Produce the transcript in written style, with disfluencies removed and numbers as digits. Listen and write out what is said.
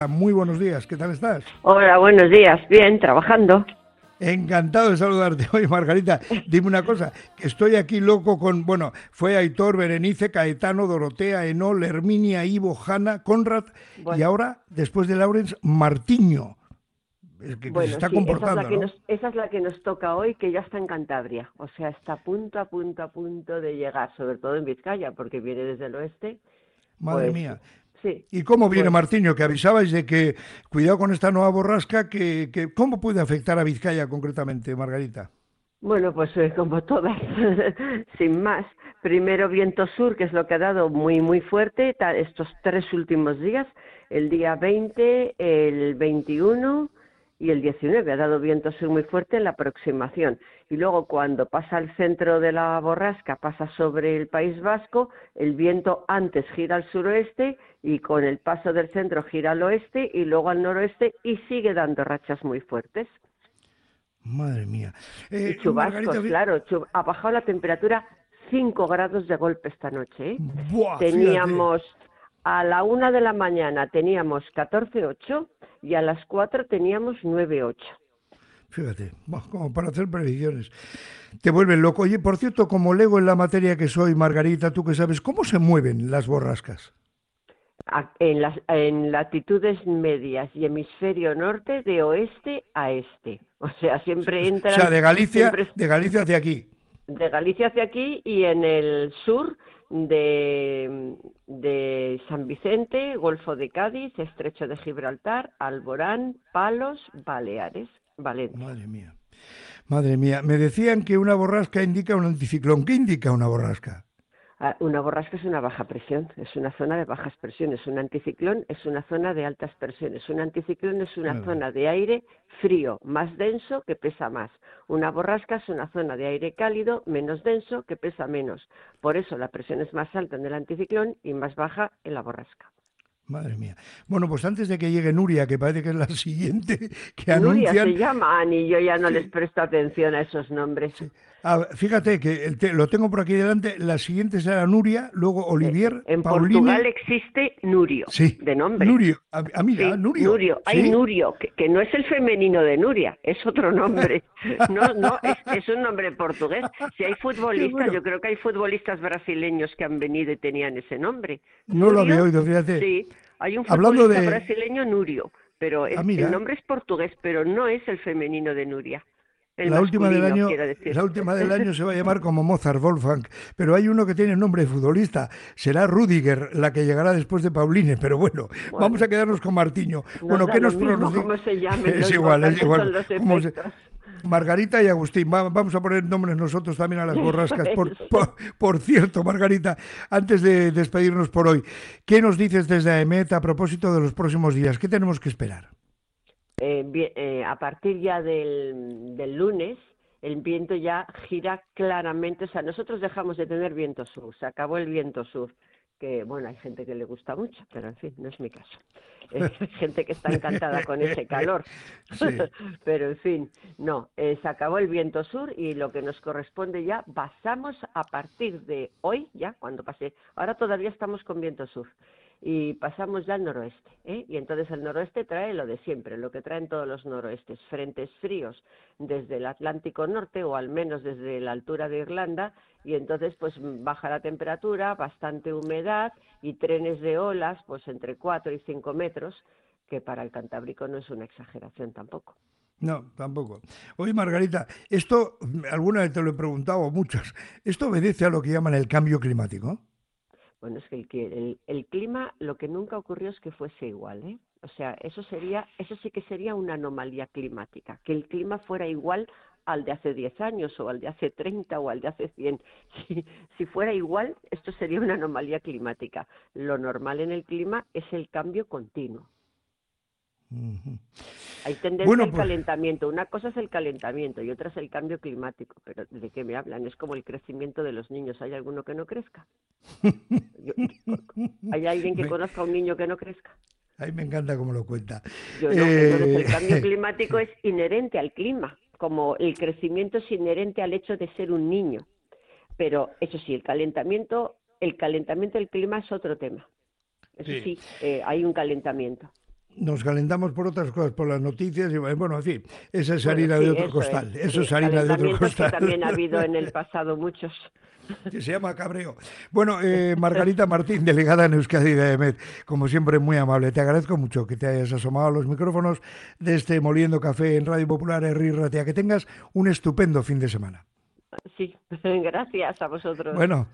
Muy buenos días, ¿qué tal estás? Hola, buenos días. Bien, trabajando. Encantado de saludarte. Oye, Margarita, dime una cosa, que estoy aquí loco con, bueno, fue Aitor, Berenice, Caetano, Dorotea, Enol, Herminia, Ivo, Hanna, Conrad y Bueno, ahora, después de Laurens, Martiño, el que se bueno, está sí, esa es la comportando, que ¿no? nos toca hoy, que ya está en Cantabria. O sea, está a punto, a punto, a punto de llegar, sobre todo en Vizcaya, porque viene desde el oeste. Madre Pues mía. sí, ¿Y cómo viene pues Martiño? Que avisabais de que, cuidado con esta nueva borrasca, ¿cómo puede afectar a Vizcaya concretamente, Margarita? bueno, pues como todas, sin más. Primero viento sur, que es lo que ha dado muy, muy fuerte estos 3 últimos días, el día 20, el 21 y el 19. Ha dado viento sur muy fuerte en la aproximación. Y luego cuando pasa al centro de la borrasca, pasa sobre el País Vasco, el viento antes gira al suroeste y con el paso del centro gira al oeste y luego al noroeste y sigue dando rachas muy fuertes. Madre mía. Y Margarita, chubascos, claro, ha bajado la temperatura 5 grados de golpe esta noche, ¿eh? buah, fíjate. Teníamos a la 1 de la mañana teníamos 14,8 y a las 4 teníamos 9,8. Fíjate, buah, como para hacer previsiones. Te vuelven loco. Oye, por cierto, como lego en la materia que soy, Margarita, tú que sabes, ¿cómo se mueven las borrascas? En latitudes medias y hemisferio norte de oeste a este. O sea, siempre O sea, entran, siempre De Galicia hacia aquí. de Galicia hacia aquí y en el sur de San Vicente, Golfo de Cádiz, Estrecho de Gibraltar, Alborán, Palos, Baleares, Valencia. Madre mía, madre mía. Me decían que una borrasca indica un anticiclón. ¿Qué indica una borrasca? Una borrasca es una baja presión, es una zona de bajas presiones. Un anticiclón es una zona de altas presiones. Un anticiclón es una Claro. zona de aire frío, más denso, que pesa más. Una borrasca es una zona de aire cálido, menos denso, que pesa menos. Por eso la presión es más alta en el anticiclón y más baja en la borrasca. Madre mía. Bueno, pues antes de que llegue Nuria, que parece que es la siguiente que Nuria anuncian, se llama y yo ya no les sí, presto atención a esos nombres. sí. Ah, fíjate que lo tengo por aquí delante. La siguiente será Nuria, luego Olivier, En Portugal Pauline. existe Nurio, Sí, de nombre. Nurio. Mira, Sí, Nurio. Nurio. Hay Sí. Nurio, que no es el femenino de Nuria, es otro nombre. No, no, es un nombre portugués. Si hay Qué futbolistas, bueno. yo creo que hay futbolistas brasileños que han venido y tenían ese nombre. No lo había Nurio, oído, fíjate. sí, hay un Hablando futbolista de... brasileño, Nurio, pero el Mira, nombre es portugués, pero no es el femenino de Nuria, el masculino, quiero decir. la última del año se va a llamar como Mozart Wolfgang, pero hay uno que tiene nombre de futbolista, será Rudiger, la que llegará después de Pauline, pero bueno, vamos Bueno, a quedarnos con Martiño. nos Bueno, da ¿qué lo nos mismo pronostica? cómo se llamen, lo Es importante igual, son los como se... efectos. Margarita y Agustín, vamos a poner nombres nosotros también a las Eso borrascas. es. Por cierto, Margarita, antes de despedirnos por hoy, ¿qué nos dices desde AEMET a propósito de los próximos días? ¿Qué tenemos que esperar? A partir ya del lunes, el viento ya gira claramente, o sea, nosotros dejamos de tener viento sur, se acabó el viento sur, que bueno, hay gente que le gusta mucho, pero en fin, no es mi caso. Hay gente que está encantada con ese calor, Sí. pero en fin, no, se acabó el viento sur y lo que nos corresponde ya, pasamos a partir de hoy, ya cuando pase, ahora todavía estamos con viento sur, y pasamos ya al noroeste, ¿eh? Y entonces el noroeste trae lo de siempre, lo que traen todos los noroestes, frentes fríos desde el Atlántico Norte o al menos desde la altura de Irlanda, y entonces pues baja la temperatura, bastante humedad y trenes de olas pues entre 4 y 5 metros, que para el Cantábrico no es una exageración tampoco. No, tampoco. Oye, Margarita, esto, alguna vez te lo he preguntado, o muchas, ¿esto obedece a lo que llaman el cambio climático? Bueno, es que el clima lo que nunca ocurrió es que fuese igual, ¿eh? O sea, eso sí que sería una anomalía climática, que el clima fuera igual al de hace 10 años o al de hace 30 o al de hace 100. Si fuera igual, esto sería una anomalía climática. Lo normal en el clima es el cambio continuo. Ujú. Hay tendencia Bueno, al pues calentamiento. Una cosa es el calentamiento y otra es el cambio climático. Pero ¿de qué me hablan? Es como el crecimiento de los niños. ¿Hay alguno que no crezca? ¿Hay alguien que me, conozca a un niño que no crezca? ahí me encanta cómo lo cuenta. Yo no. Entonces el Eh, cambio climático sí, es inherente al clima, como el crecimiento es inherente al hecho de ser un niño. Pero eso sí, el calentamiento del clima es otro tema. Eso sí. sí, hay un calentamiento. nos calentamos por otras cosas, por las noticias, y bueno, en fin, esa es Bueno, harina de sí, otro eso es. costal, eso es Sí, harina de otro calentamientos que costal. también ha habido en el pasado muchos. Que se llama cabreo. Bueno, Margarita Martín, delegada en Euskadi de AEMET, como siempre muy amable. Te agradezco mucho que te hayas asomado a los micrófonos de este Moliendo Café en Radio Popular, Herri Ratia. Que tengas un estupendo fin de semana. Sí, gracias a vosotros. Bueno.